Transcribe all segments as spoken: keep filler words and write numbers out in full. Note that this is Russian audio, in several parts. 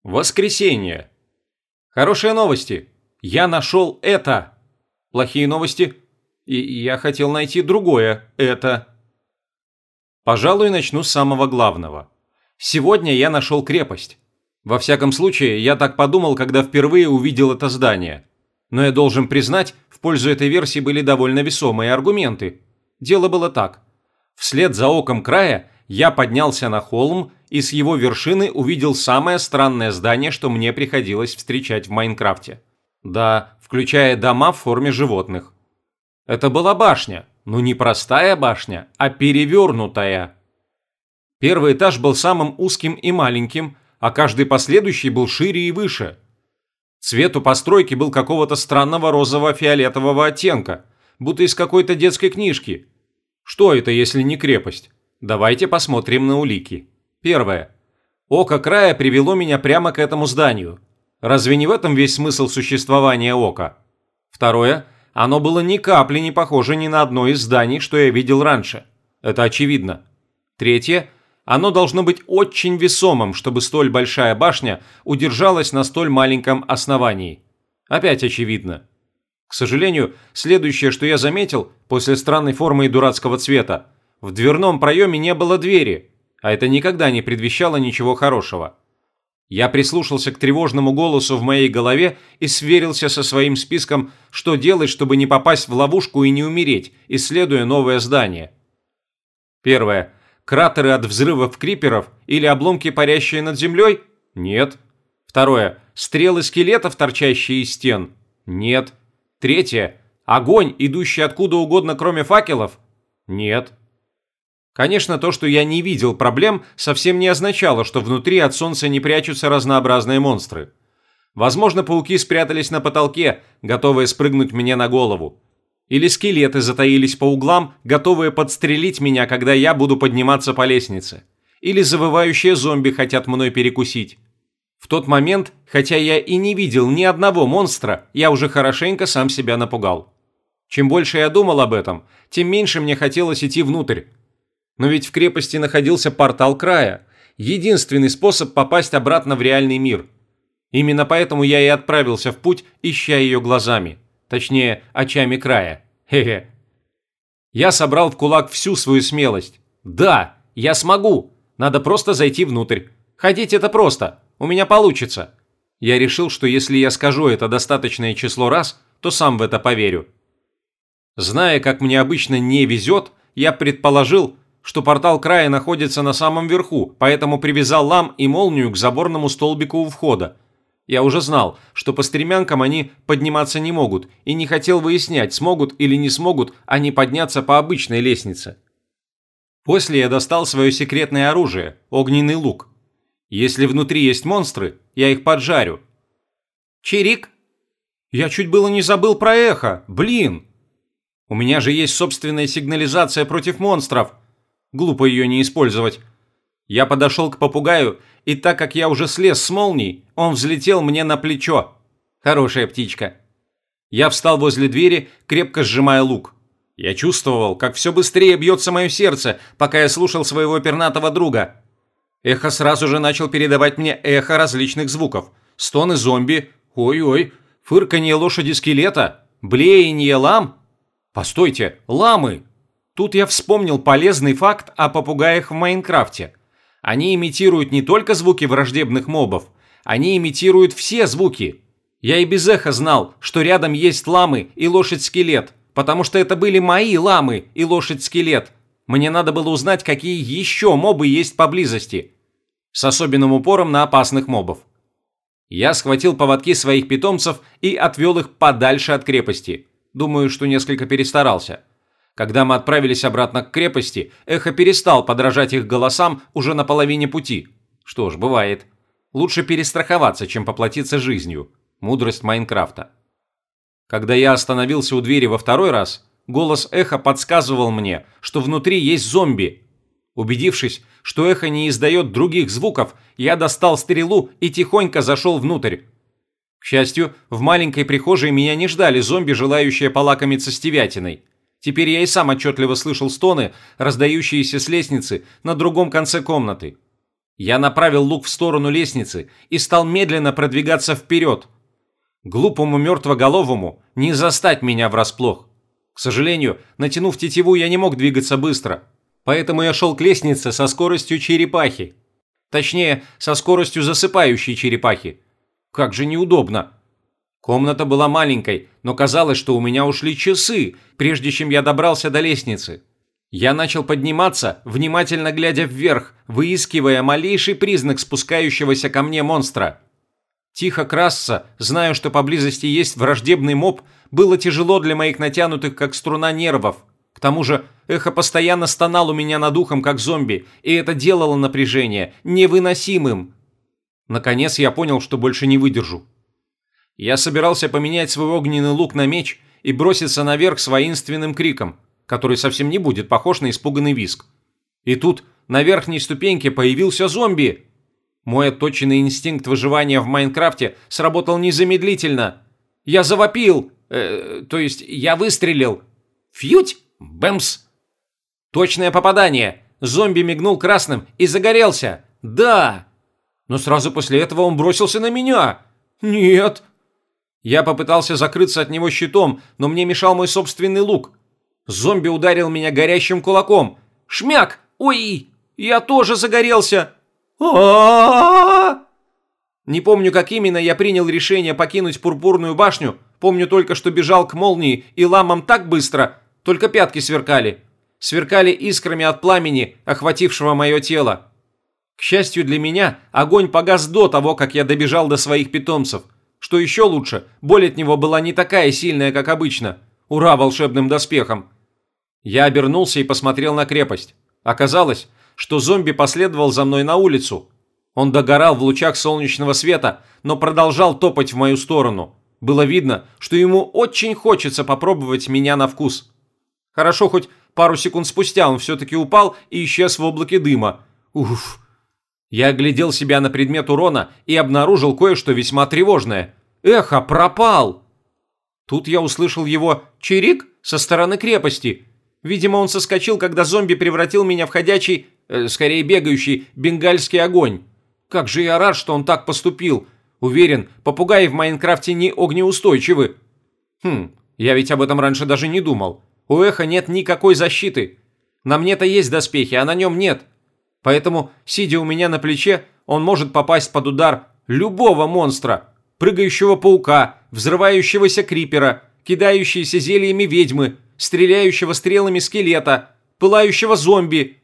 Воскресенье. Хорошие новости. Я нашел это. Плохие новости. И я хотел найти другое это. Пожалуй, начну с самого главного. Сегодня я нашел крепость. Во всяком случае, я так подумал, когда впервые увидел это здание. Но я должен признать, в пользу этой версии были довольно весомые аргументы. Дело было так. Вслед за оком края я поднялся на холм и с его вершины увидел самое странное здание, что мне приходилось встречать в Майнкрафте. Да, включая дома в форме животных. Это была башня, но не простая башня, а перевернутая. Первый этаж был самым узким и маленьким, а каждый последующий был шире и выше. Цвет у постройки был какого-то странного розово-фиолетового оттенка, будто из какой-то детской книжки. Что это, если не крепость? Давайте посмотрим на улики. Первое. Око края привело меня прямо к этому зданию. Разве не в этом весь смысл существования ока? Второе. Оно было ни капли не похоже ни на одно из зданий, что я видел раньше. Это очевидно. Третье. Оно должно быть очень весомым, чтобы столь большая башня удержалась на столь маленьком основании. Опять очевидно. К сожалению, следующее, что я заметил, после странной формы и дурацкого цвета, в дверном проеме не было двери, а это никогда не предвещало ничего хорошего. Я прислушался к тревожному голосу в моей голове и сверился со своим списком, что делать, чтобы не попасть в ловушку и не умереть, исследуя новое здание. Первое. Кратеры от взрывов криперов или обломки, парящие над землей? Нет. Второе. Стрелы скелетов, торчащие из стен? Нет. Третье. Огонь, идущий откуда угодно, кроме факелов? Нет. Конечно, то, что я не видел проблем, совсем не означало, что внутри от солнца не прячутся разнообразные монстры. Возможно, пауки спрятались на потолке, готовые спрыгнуть мне на голову. Или скелеты затаились по углам, готовые подстрелить меня, когда я буду подниматься по лестнице. Или завывающие зомби хотят мной перекусить. В тот момент, хотя я и не видел ни одного монстра, я уже хорошенько сам себя напугал. Чем больше я думал об этом, тем меньше мне хотелось идти внутрь. Но ведь в крепости находился портал края, единственный способ попасть обратно в реальный мир. Именно поэтому я и отправился в путь, ища ее глазами. Точнее, очами края. Хе-хе. Я собрал в кулак всю свою смелость. Да, я смогу. Надо просто зайти внутрь. Ходить это просто. У меня получится. Я решил, что если я скажу это достаточное число раз, то сам в это поверю. Зная, как мне обычно не везет, я предположил, что портал края находится на самом верху, поэтому привязал лам и молнию к заборному столбику у входа. Я уже знал, что по стремянкам они подниматься не могут, и не хотел выяснять, смогут или не смогут они подняться по обычной лестнице. После я достал свое секретное оружие – огненный лук. Если внутри есть монстры, я их поджарю. Чирик! Я чуть было не забыл про эхо, блин! У меня же есть собственная сигнализация против монстров. Глупо ее не использовать. Я подошел к попугаю, и так как я уже слез с молнией, он взлетел мне на плечо. Хорошая птичка. Я встал возле двери, крепко сжимая лук. Я чувствовал, как все быстрее бьется мое сердце, пока я слушал своего пернатого друга. Эхо сразу же начал передавать мне эхо различных звуков. Стоны зомби, ой-ой, фырканье лошади-скелета, блеяние лам. Постойте, ламы! Тут я вспомнил полезный факт о попугаях в Майнкрафте. Они имитируют не только звуки враждебных мобов, они имитируют все звуки. Я и без эха знал, что рядом есть ламы и лошадь-скелет, потому что это были мои ламы и лошадь-скелет. Мне надо было узнать, какие еще мобы есть поблизости. С особенным упором на опасных мобов. Я схватил поводки своих питомцев и отвел их подальше от крепости. Думаю, что несколько перестарался. Когда мы отправились обратно к крепости, эхо перестал подражать их голосам уже на половине пути. Что ж, бывает. Лучше перестраховаться, чем поплатиться жизнью. Мудрость Майнкрафта. Когда я остановился у двери во второй раз, голос эха подсказывал мне, что внутри есть зомби. Убедившись, что эхо не издает других звуков, я достал стрелу и тихонько зашел внутрь. К счастью, в маленькой прихожей меня не ждали зомби, желающие полакомиться стевятиной. Теперь я и сам отчетливо слышал стоны, раздающиеся с лестницы на другом конце комнаты. Я направил лук в сторону лестницы и стал медленно продвигаться вперед. Глупому мертвоголовому не застать меня врасплох. К сожалению, натянув тетиву, я не мог двигаться быстро, поэтому я шел к лестнице со скоростью черепахи. Точнее, со скоростью засыпающей черепахи. Как же неудобно. Комната была маленькой, но казалось, что у меня ушли часы, прежде чем я добрался до лестницы. Я начал подниматься, внимательно глядя вверх, выискивая малейший признак спускающегося ко мне монстра. Тихо красться, зная, что поблизости есть враждебный моб, было тяжело для моих натянутых, как струна, нервов. К тому же эхо постоянно стонал у меня над ухом, как зомби, и это делало напряжение невыносимым. Наконец я понял, что больше не выдержу. Я собирался поменять свой огненный лук на меч и броситься наверх с воинственным криком, который совсем не будет похож на испуганный визг. И тут на верхней ступеньке появился зомби. Мой отточенный инстинкт выживания в Майнкрафте сработал незамедлительно. Я завопил, э, то есть я выстрелил. Фьють! Бэмс! Точное попадание. Зомби мигнул красным и загорелся. Да! Но сразу после этого он бросился на меня. Нет! Я попытался закрыться от него щитом, но мне мешал мой собственный лук. Зомби ударил меня горящим кулаком. Шмяк! Ой! Я тоже загорелся! А-а-а! Не помню, как именно я принял решение покинуть Пурпурную башню. Помню только, что бежал к молнии и ламам так быстро, только пятки сверкали. Сверкали искрами от пламени, охватившего мое тело. К счастью для меня, огонь погас до того, как я добежал до своих питомцев. Что еще лучше, боль от него была не такая сильная, как обычно. Ура волшебным доспехам! Я обернулся и посмотрел на крепость. Оказалось, что зомби последовал за мной на улицу. Он догорал в лучах солнечного света, но продолжал топать в мою сторону. Было видно, что ему очень хочется попробовать меня на вкус. Хорошо, хоть пару секунд спустя он все-таки упал и исчез в облаке дыма. Уф. Я оглядел себя на предмет урона и обнаружил кое-что весьма тревожное. Эхо пропал! Тут я услышал его чирик со стороны крепости. Видимо, он соскочил, когда зомби превратил меня в ходячий, э, скорее бегающий, бенгальский огонь. Как же я рад, что он так поступил. Уверен, попугаи в Майнкрафте не огнеустойчивы. Хм, я ведь об этом раньше даже не думал. У Эха нет никакой защиты. На мне-то есть доспехи, а на нем нет. Поэтому, сидя у меня на плече, он может попасть под удар любого монстра. Прыгающего паука, взрывающегося крипера, кидающейся зельями ведьмы, стреляющего стрелами скелета, пылающего зомби.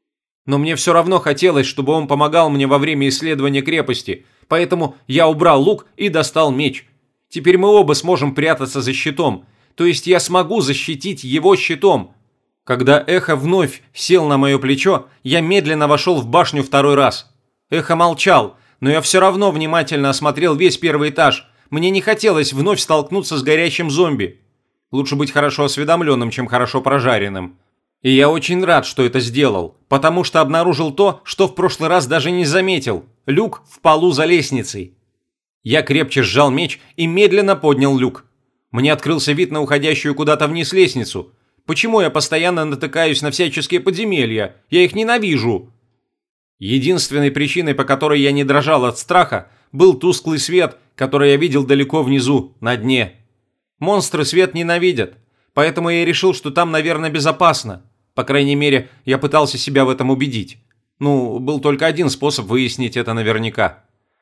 Но мне все равно хотелось, чтобы он помогал мне во время исследования крепости, поэтому я убрал лук и достал меч. Теперь мы оба сможем прятаться за щитом, то есть я смогу защитить его щитом. Когда Эхо вновь сел на мое плечо, я медленно вошел в башню второй раз. Эхо молчал, но я все равно внимательно осмотрел весь первый этаж. Мне не хотелось вновь столкнуться с горящим зомби. Лучше быть хорошо осведомленным, чем хорошо прожаренным. И я очень рад, что это сделал, потому что обнаружил то, что в прошлый раз даже не заметил – люк в полу за лестницей. Я крепче сжал меч и медленно поднял люк. Мне открылся вид на уходящую куда-то вниз лестницу. Почему я постоянно натыкаюсь на всяческие подземелья? Я их ненавижу. Единственной причиной, по которой я не дрожал от страха, был тусклый свет, который я видел далеко внизу, на дне. Монстры свет ненавидят, поэтому я решил, что там, наверное, безопасно. По крайней мере, я пытался себя в этом убедить. Ну, был только один способ выяснить это наверняка.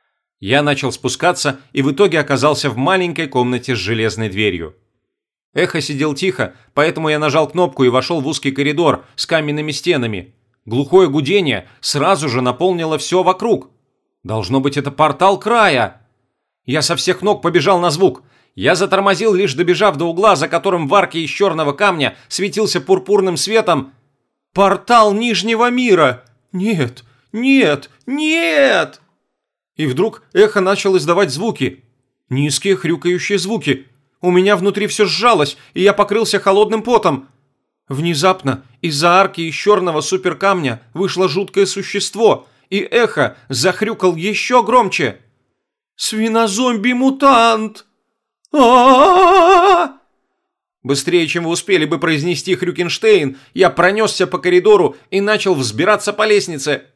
Я начал спускаться и в итоге оказался в маленькой комнате с железной дверью. Эхо сидел тихо, поэтому я нажал кнопку и вошел в узкий коридор с каменными стенами. Глухое гудение сразу же наполнило все вокруг. Должно быть, это портал края. Я со всех ног побежал на звук. Я затормозил, лишь добежав до угла, за которым в арке из черного камня светился пурпурным светом. Портал Нижнего мира! Нет, нет, нет! И вдруг Эхо начал издавать звуки. Низкие хрюкающие звуки. У меня внутри все сжалось, и я покрылся холодным потом. Внезапно из-за арки из черного суперкамня вышло жуткое существо, и Эхо захрюкал еще громче. «Свинозомби-мутант! А-а-а-а!» Быстрее, чем вы успели бы произнести Хрюкенштейн, я пронесся по коридору и начал взбираться по лестнице.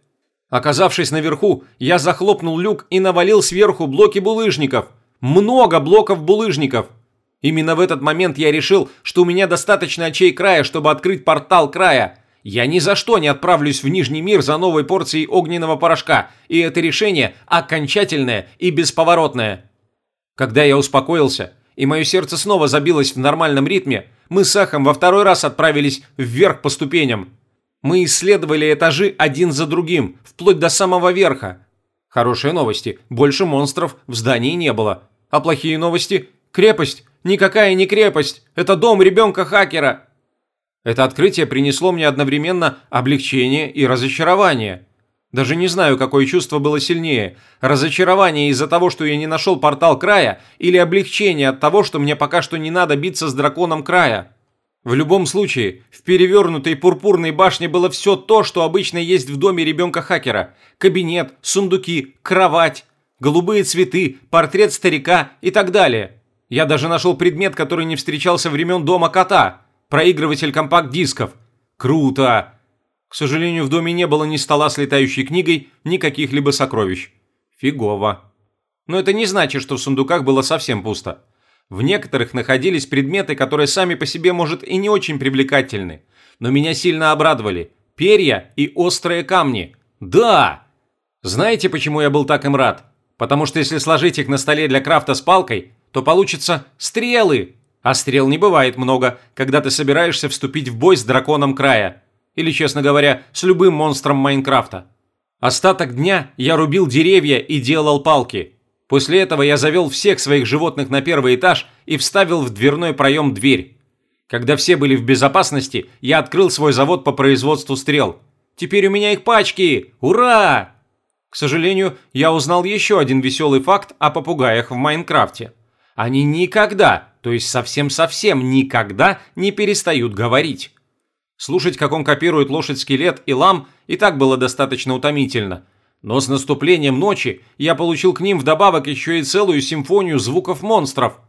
Оказавшись наверху, я захлопнул люк и навалил сверху блоки булыжников. Много блоков булыжников. Именно в этот момент я решил, что у меня достаточно очей края, чтобы открыть портал края. Я ни за что не отправлюсь в Нижний мир за новой порцией огненного порошка, и это решение окончательное и бесповоротное. Когда я успокоился, и мое сердце снова забилось в нормальном ритме, мы с Эхом во второй раз отправились вверх по ступеням. Мы исследовали этажи один за другим, вплоть до самого верха. Хорошие новости, больше монстров в здании не было. А плохие новости – крепость. Никакая не крепость, это дом ребенка-хакера. Это открытие принесло мне одновременно облегчение и разочарование. Даже не знаю, какое чувство было сильнее – разочарование из-за того, что я не нашел портал края, или облегчение от того, что мне пока что не надо биться с драконом края. В любом случае, в перевернутой пурпурной башне было все то, что обычно есть в доме ребенка-хакера. Кабинет, сундуки, кровать, голубые цветы, портрет старика и так далее. Я даже нашел предмет, который не встречался времен дома кота – проигрыватель компакт-дисков. Круто! К сожалению, в доме не было ни стола с летающей книгой, ни каких-либо сокровищ. Фигово. Но это не значит, что в сундуках было совсем пусто. В некоторых находились предметы, которые сами по себе, может, и не очень привлекательны. Но меня сильно обрадовали. Перья и острые камни. Да! Знаете, почему я был так им рад? Потому что если сложить их на столе для крафта с палкой, то получатся стрелы. А стрел не бывает много, когда ты собираешься вступить в бой с драконом края. Или, честно говоря, с любым монстром Майнкрафта. Остаток дня я рубил деревья и делал палки. После этого я завел всех своих животных на первый этаж и вставил в дверной проем дверь. Когда все были в безопасности, я открыл свой завод по производству стрел. Теперь у меня их пачки! Ура! К сожалению, я узнал еще один веселый факт о попугаях в Майнкрафте. Они никогда, то есть совсем-совсем никогда не перестают говорить. Слушать, как он копирует лошадь-скелет и лам, и так было достаточно утомительно. Но с наступлением ночи я получил к ним вдобавок еще и целую симфонию звуков монстров.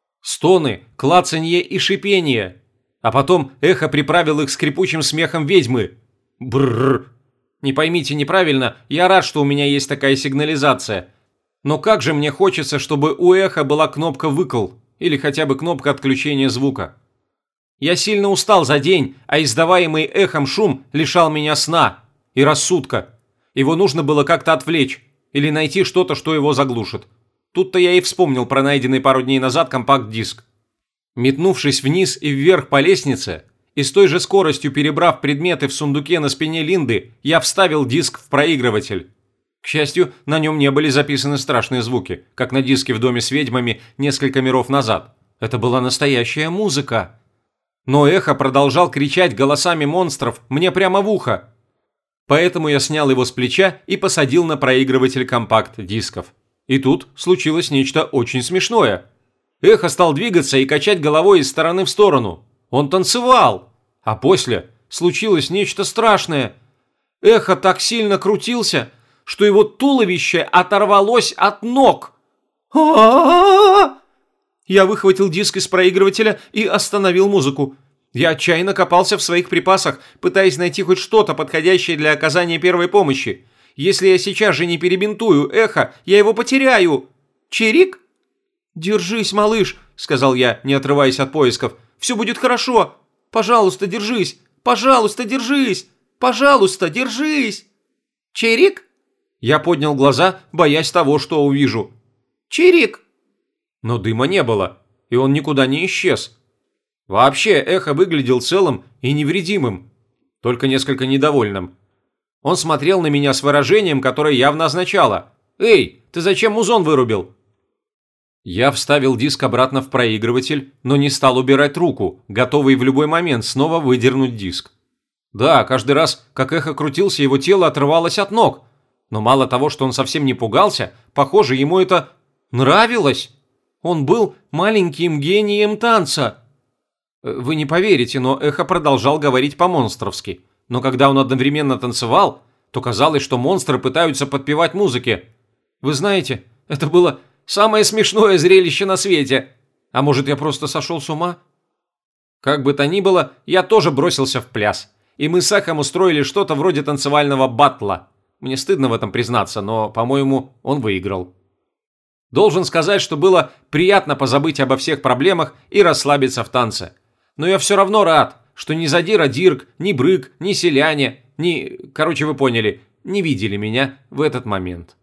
Стоны, клацанье и шипение. А потом эхо приправил их скрипучим смехом ведьмы. Бррр. Не поймите неправильно, я рад, что у меня есть такая сигнализация. Но как же мне хочется, чтобы у эха была кнопка «выкл» или хотя бы кнопка отключения звука. Я сильно устал за день, а издаваемый эхом шум лишал меня сна и рассудка. Его нужно было как-то отвлечь или найти что-то, что его заглушит. Тут-то я и вспомнил про найденный пару дней назад компакт-диск. Метнувшись вниз и вверх по лестнице, и с той же скоростью перебрав предметы в сундуке на спине Линды, я вставил диск в проигрыватель. К счастью, на нем не были записаны страшные звуки, как на диске в доме с ведьмами несколько миров назад. Это была настоящая музыка. Но эхо продолжал кричать голосами монстров мне прямо в ухо. Поэтому я снял его с плеча и посадил на проигрыватель компакт-дисков. И тут случилось нечто очень смешное. Эхо стал двигаться и качать головой из стороны в сторону. Он танцевал. А после случилось нечто страшное. Эхо так сильно крутился, что его туловище оторвалось от ног. А-а-а! Я выхватил диск из проигрывателя и остановил музыку. Я отчаянно копался в своих припасах, пытаясь найти хоть что-то подходящее для оказания первой помощи. Если я сейчас же не перебинтую эхо, я его потеряю. Чирик? «Держись, малыш», — сказал я, не отрываясь от поисков. «Все будет хорошо. Пожалуйста, держись. Пожалуйста, держись. Пожалуйста, держись». «Чирик?» Я поднял глаза, боясь того, что увижу. «Чирик!» Но дыма не было, и он никуда не исчез. Вообще, эхо выглядел целым и невредимым, только несколько недовольным. Он смотрел на меня с выражением, которое явно означало: «Эй, ты зачем музон вырубил?» Я вставил диск обратно в проигрыватель, но не стал убирать руку, готовый в любой момент снова выдернуть диск. Да, каждый раз, как эхо крутился, его тело отрывалось от ног. Но мало того, что он совсем не пугался, похоже, ему это нравилось. Он был маленьким гением танца. Вы не поверите, но эхо продолжал говорить по-монстровски. Но когда он одновременно танцевал, то казалось, что монстры пытаются подпевать музыке. Вы знаете, это было самое смешное зрелище на свете. А может, я просто сошел с ума? Как бы то ни было, я тоже бросился в пляс. И мы с эхом устроили что-то вроде танцевального баттла. Мне стыдно в этом признаться, но, по-моему, он выиграл. Должен сказать, что было приятно позабыть обо всех проблемах и расслабиться в танце. Но я все равно рад, что ни Задира Дирк, ни Брык, ни селяне, ни... Короче, вы поняли, не видели меня в этот момент.